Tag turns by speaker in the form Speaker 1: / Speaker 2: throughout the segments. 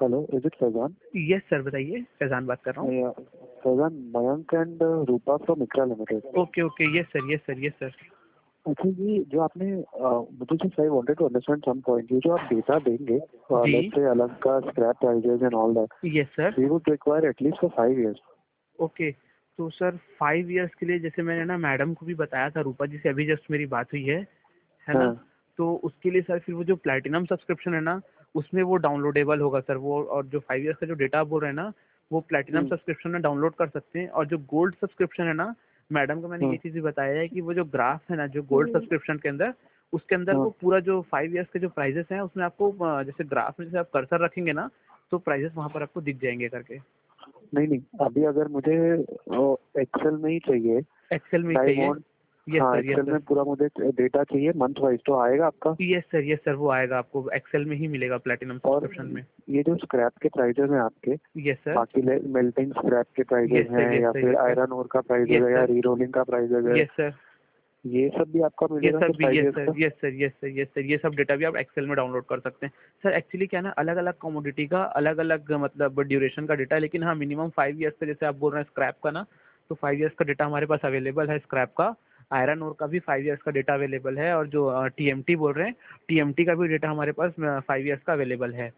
Speaker 1: Hello, is it Faizan?
Speaker 2: Yes sir, बताइए, फैजान बात कर रहा हूँ।
Speaker 1: Faizan, Mayank and Rupa from ICRA limited.
Speaker 2: Okay okay, yes sir, yes sir, yes sir.
Speaker 1: अच्छा, ये जो आपने मुझे just I wanted to understand some point, ये जो आप डेटा देंगे,
Speaker 2: जी।
Speaker 1: लेट्स से अलग का scrap prices and all that,
Speaker 2: yes sir.
Speaker 1: We would require at least for 5 years.
Speaker 2: Okay, तो सर 5 इयर्स के लिए जैसे मैंने ना मैडम को भी बताया था, रूपा जी से अभी जस्ट मेरी बात हुई है ना। तो उसके लिए सर फिर वो जो प्लैटिनम सब्सक्रिप्शन है ना, उसमें वो डाउनलोडेबल होगा सर वो, और जो 5 इयर्स का जो डेटा आप बोल रहे हैं ना, वो प्लैटिनम सब्सक्रिप्शन में डाउनलोड कर सकते हैं। और जो गोल्ड सब्सक्रिप्शन है ना, मैडम को मैंने ये चीज़ भी बताया है कि वो जो ग्राफ है ना, जो गोल्ड सब्सक्रिप्शन के अंदर, उसके अंदर वो पूरा जो 5 इयर्स के जो प्राइजेस हैं, उसमें आपको जैसे ग्राफ में जैसे आप कर्सर रखेंगे ना, तो प्राइजेस वहाँ पर आपको दिख जाएंगे करके।
Speaker 1: नहीं नहीं, अभी अगर मुझे एक्सेल में ही चाहिए,
Speaker 2: एक्सेल में ही
Speaker 1: आई
Speaker 2: चाहिए।
Speaker 1: वांट,
Speaker 2: यस
Speaker 1: हाँ
Speaker 2: सर, यस
Speaker 1: एक्सेल
Speaker 2: सर।
Speaker 1: में पूरा मुझे डेटा चाहिए मंथ वाइज, तो आएगा आपका?
Speaker 2: यस सर, यस सर, वो आएगा आपको एक्सेल में ही मिलेगा प्लैटिनम
Speaker 1: और
Speaker 2: सब्सक्रिप्शन में।
Speaker 1: ये जो स्क्रैप के प्राइजेस हैं आपके,
Speaker 2: यस सर।
Speaker 1: बाकी मेल्टिंग स्क्रैप के प्राइजेस
Speaker 2: यस सर,
Speaker 1: हैं
Speaker 2: यस
Speaker 1: या
Speaker 2: सर,
Speaker 1: फिर
Speaker 2: यस सर।
Speaker 1: आयरन ओर का प्राइजेस
Speaker 2: यस
Speaker 1: है या
Speaker 2: सर।
Speaker 1: रीरोलिंग का प्राइजेस है,
Speaker 2: यस सर।
Speaker 1: ये सब भी आपका
Speaker 2: ये
Speaker 1: मिलेगा
Speaker 2: सब
Speaker 1: फिर
Speaker 2: भी,
Speaker 1: 5
Speaker 2: यस
Speaker 1: इयर्स
Speaker 2: सर,
Speaker 1: का?
Speaker 2: Yes sir, yes sir, yes sir, ये सब डेटा भी आप एक्सेल में डाउनलोड कर सकते हैं। सर एक्चुअली क्या है ना, अलग अलग कमोडिटी का अलग अलग मतलब ड्यूरेशन का डेटा है, लेकिन हाँ मिनिमम 5 इयर्स का, जैसे आप बोल रहे हैं स्क्रैप का ना, तो 5 इयर्स का डेटा हमारे पास अवेलेबल है स्क्रैप का। आयरन ओर का भी 5 इयर्स का डेटा अवेलेबल है, और जो टीएमटी बोल रहे हैं, टीएमटी का भी डेटा हमारे पास 5 इयर्स का अवेलेबल है।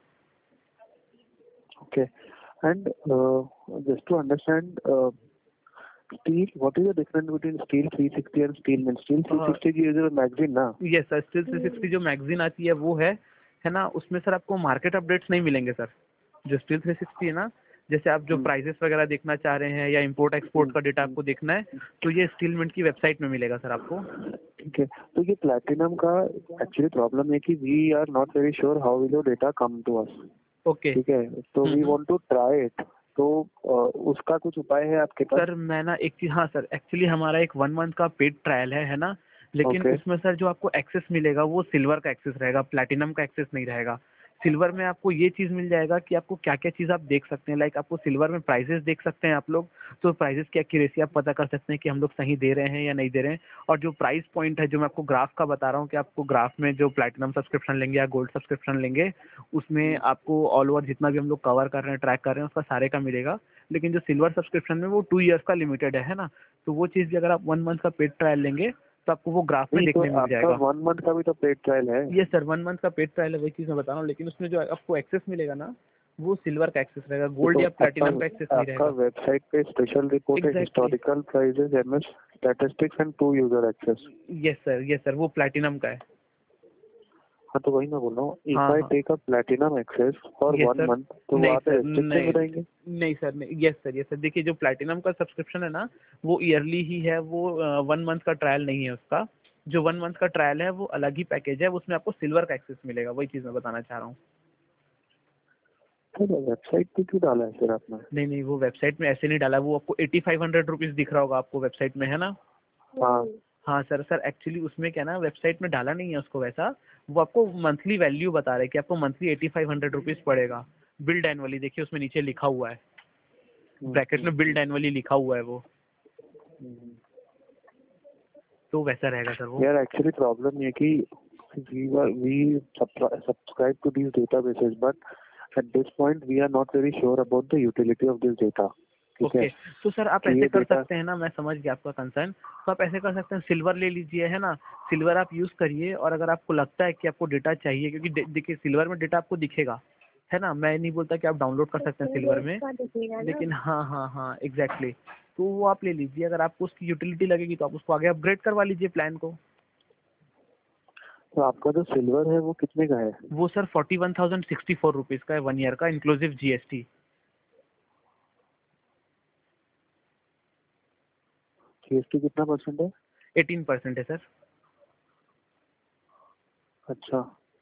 Speaker 1: Okay, and just to understand, steel, what is the difference between steel 360 and steel mint? Steel 360 की यूजर मैगजीन ना?
Speaker 2: यस सर, स्टिल 360 जो मैगजीन आती है वो है ना, उसमें सर आपको मार्केट अपडेट्स नहीं मिलेंगे सर। जो स्टिल 360 है ना, जैसे आप जो प्राइजेस वगैरह देखना चाह रहे हैं या इंपोर्ट एक्सपोर्ट का डेटा आपको देखना है, तो ये स्टील मिंट की वेबसाइट में मिलेगा सर आपको।
Speaker 1: ठीक है, तो ये प्लैटिनम का एक्चुअली प्रॉब्लम है कि we are not very sure how will your data come to us.
Speaker 2: Okay.
Speaker 1: ठीक है, तो we want to try it, तो उसका कुछ उपाय है आपके पास?
Speaker 2: सर मैं ना एक चीज, हाँ सर, एक्चुअली हमारा एक 1 मंथ का पेड ट्रायल है ना, लेकिन
Speaker 1: ओके,
Speaker 2: उसमें सर जो आपको एक्सेस मिलेगा वो सिल्वर का एक्सेस रहेगा, प्लैटिनम का एक्सेस नहीं रहेगा। सिल्वर में आपको ये चीज़ मिल जाएगा कि आपको क्या क्या चीज़ आप देख सकते हैं, लाइक आपको सिल्वर में प्राइजेस देख सकते हैं आप लोग, तो प्राइजेस की एक्यूरेसी आप पता कर सकते हैं कि हम लोग सही दे रहे हैं या नहीं दे रहे हैं। और जो प्राइस पॉइंट है, जो मैं आपको ग्राफ का बता रहा हूँ कि आपको ग्राफ में जो प्लैटिनम सब्सक्रिप्शन लेंगे या गोल्ड सब्सक्रिप्शन लेंगे, उसमें आपको ऑल ओवर जितना भी हम लोग कवर कर रहे हैं, ट्रैक कर रहे हैं, उसका सारे का मिलेगा। लेकिन जो सिल्वर सब्सक्रिप्शन में वो 2 इयर्स का लिमिटेड है ना, तो वो चीज़ भी अगर आप 1 मंथ का पेड ट्रायल लेंगे तो आपको वो ग्राफ में
Speaker 1: नहीं तो
Speaker 2: देखने मिल
Speaker 1: आपका
Speaker 2: जाएगा।
Speaker 1: 1 मंथ का भी तो पेड ट्रायल है।
Speaker 2: ये सर 1 मंथ का पेड ट्रायल है, वही चीज़ मैं बता रहा हूँ, लेकिन उसमें जो आपको एक्सेस मिलेगा ना, वो सिल्वर का एक्सेस रहेगा, गोल्ड
Speaker 1: तो
Speaker 2: या
Speaker 1: आपका
Speaker 2: प्लैटिनम का एक्सेस नहीं
Speaker 1: आपका
Speaker 2: रहेगा।
Speaker 1: वेबसाइट पे स्पेशल रिपोर्ट है,
Speaker 2: exactly.
Speaker 1: Historical prices, MS statistics and 2 user access.
Speaker 2: Yes sir, yes sir, वो प्लैटिनम का है।
Speaker 1: हाँ, तो वही मैं बोल रहा हूँ, इफ
Speaker 2: हाँ
Speaker 1: आई
Speaker 2: हाँ।
Speaker 1: Take a platinum access for
Speaker 2: yes
Speaker 1: 1
Speaker 2: sir.
Speaker 1: Month, तो
Speaker 2: नहीं
Speaker 1: वहाँ पे
Speaker 2: सर,
Speaker 1: रेस्ट्रिक्शन
Speaker 2: नहीं
Speaker 1: रहेंगे?
Speaker 2: नहीं सर, नहीं। यस सर, यस सर, देखिए जो प्लैटिनम का सब्सक्रिप्शन है ना, वो ईयरली ही है, वो 1 मंथ का ट्रायल नहीं है उसका। जो 1 मंथ का ट्रायल है वो अलग ही पैकेज है, उसमें आपको सिल्वर का एक्सेस मिलेगा, वही चीज़ मैं बताना चाह रहा हूँ।
Speaker 1: तो वेबसाइट पे क्यों डाला है फिर आपने?
Speaker 2: नहीं नहीं, वो वेबसाइट में ऐसे नहीं डाला, वो आपको 8500 रुपीज़ दिख रहा होगा आपको वेबसाइट में, है ना।
Speaker 1: हाँ,
Speaker 2: हाँ सर, सर एक्चुअली उसमें क्या ना, वेबसाइट में डाला नहीं है उसको वैसा, वो आपको मंथली वैल्यू बता रहे हैं कि आपको मंथली 8500 रुपीज़ पड़ेगा। बिल्ड एनुअली, देखिए उसमें नीचे लिखा हुआ है, ब्रैकेट में बिल्ड एनुअली लिखा हुआ है वो, तो वैसा रहेगा सर वो।
Speaker 1: यार एक्चुअली प्रॉब्लम ये कि we subscribe to these databases, but at this point we are not very sure about the utility of this data. ठीक है,
Speaker 2: ओके, तो सर आप
Speaker 1: कि
Speaker 2: ऐसे
Speaker 1: ये
Speaker 2: कर
Speaker 1: डेटा,
Speaker 2: सकते हैं ना, मैं समझ गया आपका कंसर्न, तो आप ऐसे कर सकते हैं, सिल्वर ले लीजिए, है ना। सिल्वर आप यूज़ करिए, और अगर आपको लगता है कि आपको डेटा चाहिए, क्योंकि देखिए सिल्वर में डेटा आपको दिखेगा, है ना। मैं नहीं बोलता कि आप डाउनलोड कर सकते हैं सिल्वर में, लेकिन हाँ हाँ हाँ एग्जैक्टली, तो वो आप ले लीजिए। अगर आपको उसकी यूटिलिटी लगेगी तो आप उसको आगे अपग्रेड करवा लीजिए प्लान को।
Speaker 1: तो आपका जो सिल्वर है वो कितने का है?
Speaker 2: वो सर 41,064 रुपीज़ का है, 1 ईयर का इंक्लूसिव जीएसटी।
Speaker 1: जीएसटी कितना परसेंट है?
Speaker 2: 18% है सर।
Speaker 1: अच्छा,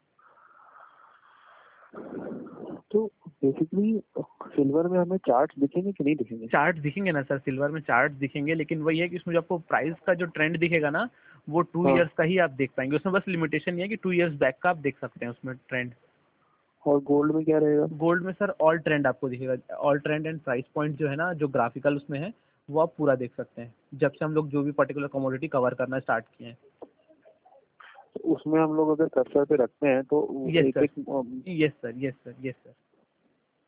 Speaker 1: तो बेसिकली सिल्वर में हमें चार्ट दिखेंगे कि नहीं दिखेंगे?
Speaker 2: चार्ट दिखेंगे ना सर, सिल्वर में चार्ट दिखेंगे, लेकिन वही है कि उसमें जो आपको प्राइस का जो ट्रेंड दिखेगा ना, वो 2
Speaker 1: हाँ,
Speaker 2: इयर्स का ही आप देख पाएंगे। उसमें बस लिमिटेशन ये है कि 2 इयर्स बैक का आप देख सकते हैं उसमें ट्रेंड।
Speaker 1: और गोल्ड में क्या रहेगा?
Speaker 2: गोल्ड में सर ऑल ट्रेंड आपको दिखेगा, all trend and price point जो है ना, जो ग्राफिकल उसमें है, वो आप पूरा देख सकते हैं, जब से हम लोग जो भी पर्टिकुलर कमोडिटी कवर करना स्टार्ट किए हैं।
Speaker 1: तो उसमें हम लोग अगर कर्सर पे रखते हैं तो
Speaker 2: यस
Speaker 1: एक
Speaker 2: सर,
Speaker 1: एक
Speaker 2: yes sir, yes sir, yes sir.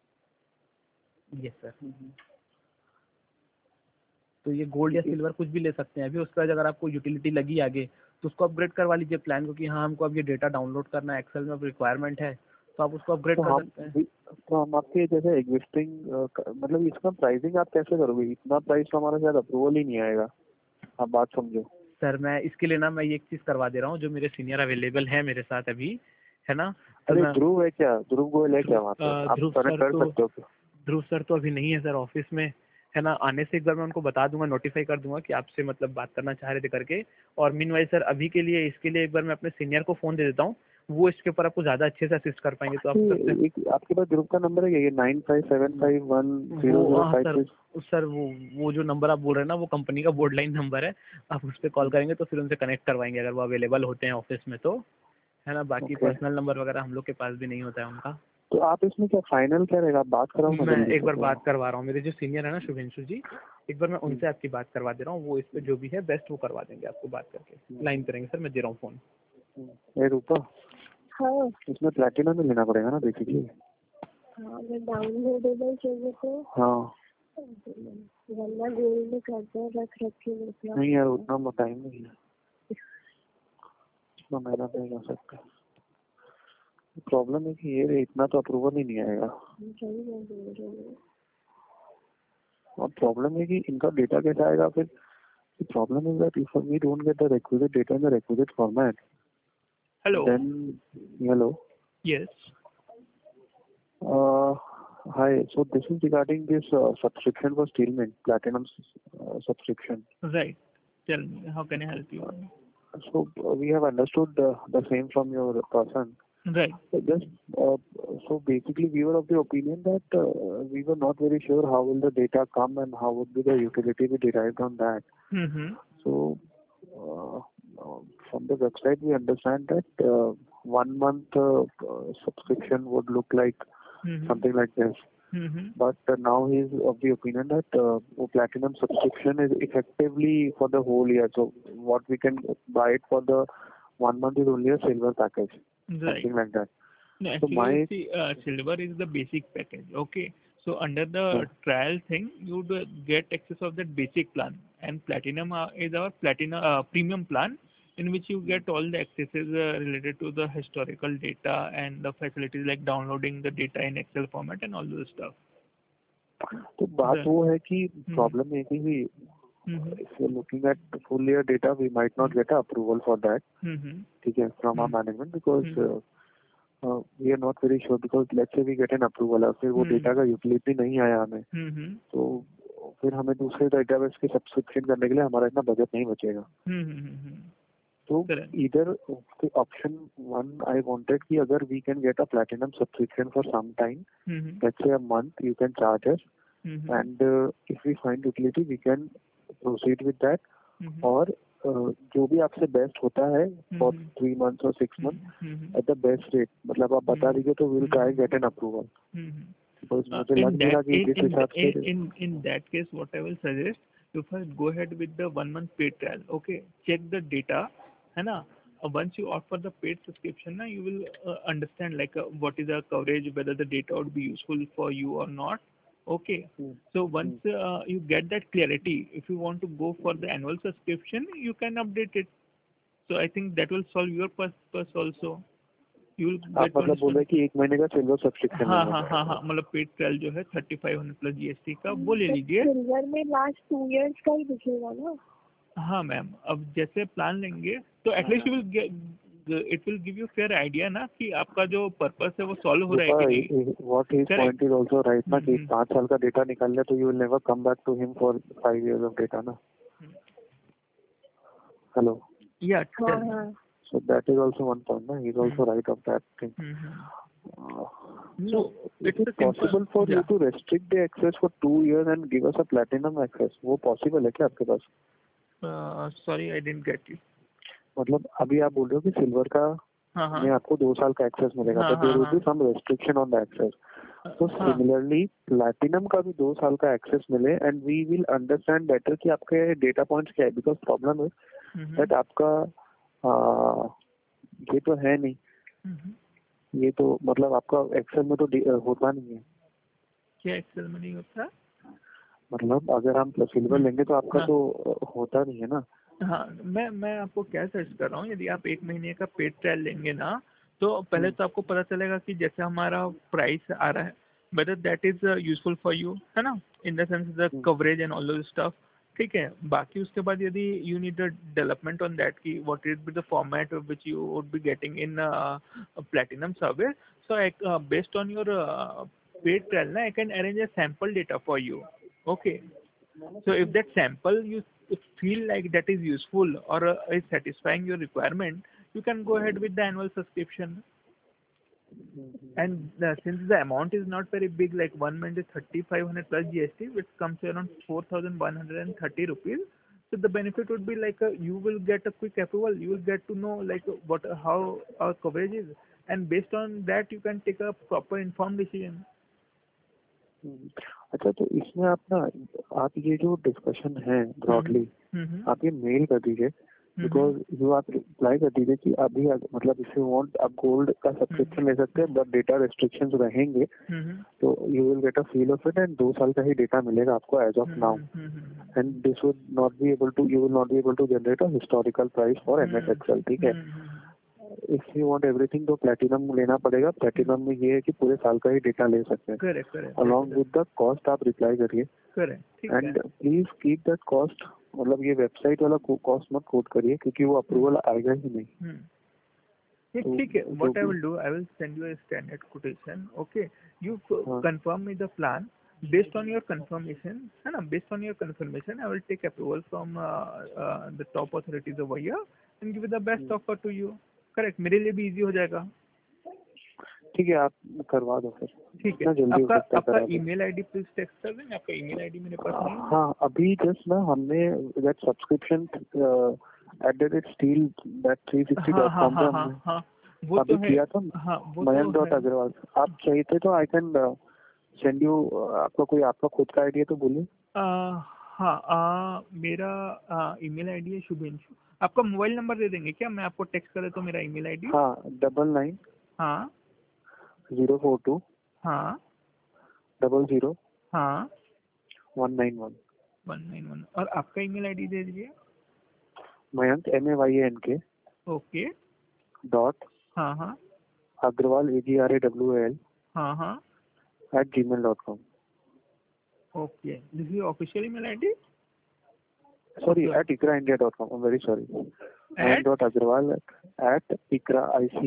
Speaker 2: Yes sir. तो ये गोल्ड या सिल्वर कुछ भी ले सकते हैं अभी। उसके बाद अगर आपको यूटिलिटी लगी आगे तो उसको अपग्रेड करवा लीजिए प्लान को कि हाँ हमको अब ये डेटा डाउनलोड करना है, एक्सेल में रिक्वायरमेंट है, तो आप उसको अपग्रेड कर सकते हैं।
Speaker 1: तो हम आपके जैसे एग्जिस्टिंग मतलब इसका प्राइसिंग आप कैसे करोगे? इतना प्राइस तो हमारा शायद अप्रूवल ही नहीं आएगा, आप बात समझो।
Speaker 2: सर मैं इसके लिए ना मैं ये एक चीज़ करवा दे रहा हूँ, जो मेरे सीनियर अवेलेबल है मेरे साथ अभी, है ना। तो
Speaker 1: अरे ध्रुव है क्या? ध्रुव गोयल है क्या वहाँ पे? आप
Speaker 2: ध्रुव
Speaker 1: कनेक्ट
Speaker 2: सर
Speaker 1: कर
Speaker 2: तो
Speaker 1: सकते हो क्या?
Speaker 2: ध्रुव सर तो अभी नहीं है सर ऑफिस में, है ना। आने से एक बार मैं उनको बता दूंगा, नोटिफाई कर दूंगा कि आपसे मतलब बात करना चाह रहे थे करके। और मीनवाइल सर अभी के लिए इसके लिए एक बार मैं अपने सीनियर को फ़ोन दे देता हूँ, वो इसके ऊपर आपको ज़्यादा अच्छे से असिस्ट कर पाएंगे। तो आप सबसे
Speaker 1: एक आपके पास ग्रुप का नंबर है? ये 95751005।
Speaker 2: सर वो जो नंबर आप बोल रहे हैं ना, वो कंपनी का बोर्ड लाइन नंबर है। आप उस पर कॉल करेंगे तो फिर उनसे कनेक्ट करवाएंगे अगर वो अवेलेबल होते हैं ऑफिस में तो, है ना। बाकी पर्सनल नंबर वगैरह हम लोग के पास भी नहीं होता है उनका।
Speaker 1: तो आप इसमें क्या फाइनल क्या रहेगा? आप बात कराओ ना
Speaker 2: मैं
Speaker 1: जल्दी
Speaker 2: एक
Speaker 1: से
Speaker 2: बार
Speaker 1: तो।
Speaker 2: बात करवा रहा हूँ, मेरे जो सीनियर है ना शुभेंशु जी, एक बार मैं उनसे आपकी बात करवा दे रहा हूँ। वो इस पे जो भी है बेस्ट वो करवा देंगे आपको बात करके। लाइन करेंगे सर, मैं दे रहा हूँ फोन।
Speaker 1: ए रूपा,
Speaker 3: हाँ
Speaker 1: इसमें प्लेटिनम में लेना पड़ेगा ना बेसिकली?
Speaker 3: हाँ, अगर डाउनलोडेबल चाहिए तो
Speaker 1: हाँ
Speaker 3: वरना गोल्ड में करते रख के मतलब।
Speaker 1: नहीं यार, उतना टाइम नहीं है, इतना महंगा नहीं कर सकते। प्रॉब्लम है कि ये इतना तो अप्रूवल ही नहीं आएगा।
Speaker 3: सही बोल रहे हो।
Speaker 1: और प्रॉब्लम है कि इनका डेटा कैसे आएगा फिर? Problem is that if we don't get the requisite data in the requisite format,
Speaker 2: hello.
Speaker 1: Then hello.
Speaker 2: Yes.
Speaker 1: Hi, so this is regarding this subscription for Steelmint, Platinum subscription.
Speaker 2: Right, tell me how can I help you.
Speaker 1: So we have understood the same from your person.
Speaker 2: Right.
Speaker 1: Just so basically we were of the opinion that we were not very sure how will the data come and how would be the utility be derived on that. So from the website we understand that 1 month subscription would look like something like this. But now he is of the opinion that platinum subscription is effectively for the whole year. So what we can buy it for the 1 month is only a silver package, something like that.
Speaker 2: No,
Speaker 1: So
Speaker 2: actually, see, silver is the basic package. Okay, so under the trial thing, you would get access of that basic plan, and platinum is our platinum premium plan, in which you get all the accesses related to the historical data and the facilities like downloading the data in Excel format and all those stuff.
Speaker 1: तो बात वो है कि problem है कि if you're looking at the full year data, we might not get approval for that. ठीक है, from our management because we are not very sure because let's say we get an approval और फिर वो data का utility नहीं आया हमें, तो फिर हमें दूसरे डेटाबेस के सब्सक्रिप्शन करने के लिए हमारा इतना बजट नहीं बचेगा। तो इधर ऑप्शन वन आई वांटेड कि अगर we can get a platinum subscription for some time, let's say a month, you can charge us and if we find utility we can proceed with that. और जो भी आपसे बेस्ट होता है for 3 months और 6 months at the best rate, मतलब आप बता दीजिए तो will try get an approval. मुझे लग नहीं रहा कि इस हिसाब से
Speaker 2: in that case what I will suggest, you first go ahead with the 1 month paid trial. Okay, check the data, है ना। Once you opt for the paid subscription ना, you will understand like what is the coverage, whether the data would be useful for you or not. Okay, so once you get that clarity, if you want to go for the annual subscription, you can update it. So I think that will solve your purpose also.
Speaker 1: आप मतलब बोल रहे कि 1 महीने का silver subscription
Speaker 2: हाँ हाँ हाँ हाँ, मतलब पेड ट्रायल जो है 3500 प्लस जीएसटी का वो ले लीजिए।
Speaker 3: सिल्वर में लास्ट 2 years का ही दिखेगा ना?
Speaker 2: हाँ मैम, अब जैसे प्लान लेंगे तो at least it will give you fair idea ना कि आपका जो पर्पस है वो सॉल्व हो रहा है कि नहीं।
Speaker 1: What his point is also right ना कि 5 साल का डेटा निकाल लिया तो you will never come back to him for 5 years of data ना। हेलो
Speaker 2: या
Speaker 1: so that is also one point na, he is also right of that thing. So it is possible for you to restrict the access for 2 years and give us a platinum access, वो possible है क्या आपके पास?
Speaker 2: Sorry I didn't get you.
Speaker 1: मतलब अभी आप बोल रहे हो कि सिल्वर का में आपको 2 साल का एक्सेस मिलेगा, तो there will be some restriction on the access. तो सिमिलरली प्लैटिनम का भी 2 साल का एक्सेस मिले and we will understand better कि आपके डेटा पॉइंट्स क्या है, बिकॉज प्रॉब्लम है दैट आपका ये तो है नहीं, ये तो मतलब आपका एक्सेल में तो होता नहीं है।
Speaker 4: क्या एक्सेल में नहीं होता?
Speaker 1: मतलब अगर हम सिल्वर लेंगे तो आपका तो होता नहीं है ना।
Speaker 4: हाँ, मैं आपको क्या सजेस्ट कर रहा हूँ, यदि आप 1 महीने का पेड ट्रायल लेंगे ना, तो पहले तो आपको पता चलेगा कि जैसे हमारा प्राइस आ रहा है, whether that is useful for you, है ना, in the sense the coverage and all those stuff. ठीक है, बाकी उसके बाद यदि you need a development on that की what is be the format which you would be getting in platinum service, so based on your paid trial na, I can arrange a sample data for you. Okay, so if that sample you feel like that is useful or is satisfying your requirement, you can go ahead with the annual subscription. And since the amount is not very big, like 1 month is 3,500 plus GST, which comes to around 4,130 rupees. So the benefit would be like you will get a quick approval, you will get to know like what how our coverage is, and based on that you can take a proper informed decision.
Speaker 1: अच्छा, तो इसमें आप ये जो discussion है broadly आप ये mail कर दीजिए, बिकॉज यू आप रिप्लाई कर दीजिए कि अभी मतलब इफ यू वांट आप गोल्ड का सब्सक्रिप्शन ले सकते हैं, बट डेटा रेस्ट्रिक्शंस रहेंगे, तो you will get a feel of it, and 2 साल का ही डेटा मिलेगा आपको as of now, and this would not be able to, you will not be able to generate a historical price for MS excel. ठीक है, if you want everything तो platinum लेना पड़ेगा। प्लैटिनम में ये है कि पूरे साल का ही डेटा ले सकते हैं।
Speaker 4: Correct,
Speaker 1: along with the cost आप रिप्लाई करिए, and please keep that cost, मतलब ये वेबसाइट वाला कॉस्ट मत कोट करिए क्योंकि वो अप्रूवल आएगा ही नहीं।
Speaker 4: ठीक है, what I will do, I will send you a standard quotation. Okay, you confirm me the plan, based on your confirmation, है ना, based on your confirmation I will take approval from the top authorities over here and give the best offer to you. Correct, मेरे लिए भी easy हो जाएगा।
Speaker 1: ठीक है, आप करवा दो फिर।
Speaker 4: ठीक है, आपका ईमेल आईडी प्लीज टेक्स्ट कर देंगे, आपका ईमेल आईडी मेरे पास नहीं है।
Speaker 1: हाँ, अभी जस्ट ना हमने दैट सब्सक्रिप्शन @steel.360.com पे हमने
Speaker 4: वो
Speaker 1: अभी
Speaker 4: तो है,
Speaker 1: किया था, Mayank.Agrawal। आप चाहिए थे तो आई कैन सेंड यू, आपका कोई आपका खुद का आईडी है तो बोलिए।
Speaker 4: हाँ, मेरा ईमेल आईडी है शुभेंशु। आपका मोबाइल नंबर दे देंगे क्या, मैं आपको टेक्स्ट कर देता हूँ मेरा ईमेल आईडी।
Speaker 1: हाँ, 99
Speaker 4: हाँ
Speaker 1: 042
Speaker 4: हाँ
Speaker 1: 00
Speaker 4: हाँ
Speaker 1: 191।
Speaker 4: और आपका ईमेल आईडी दे दीजिए।
Speaker 1: मयंक MAYANK
Speaker 4: ओके,
Speaker 1: डॉट
Speaker 4: हाँ
Speaker 1: अग्रवाल AGRAWAL
Speaker 4: हाँ
Speaker 1: @gmail.com।
Speaker 4: Okay, this is official email ID.
Speaker 1: Sorry, @ikraindia.com. I'm very sorry. Mayank.Agrawal @ikra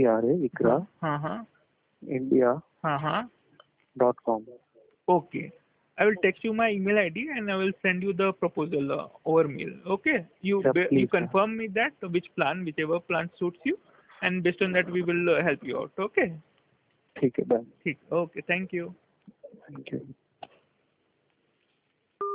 Speaker 1: India.com.
Speaker 4: Okay, I will text you my email ID and I will send you the proposal over mail. Okay, you confirm me that whichever plan suits you, and based on that we will help you out. Okay.
Speaker 1: ठीक है, done.
Speaker 4: ठीक, okay, thank you.
Speaker 1: Thank you.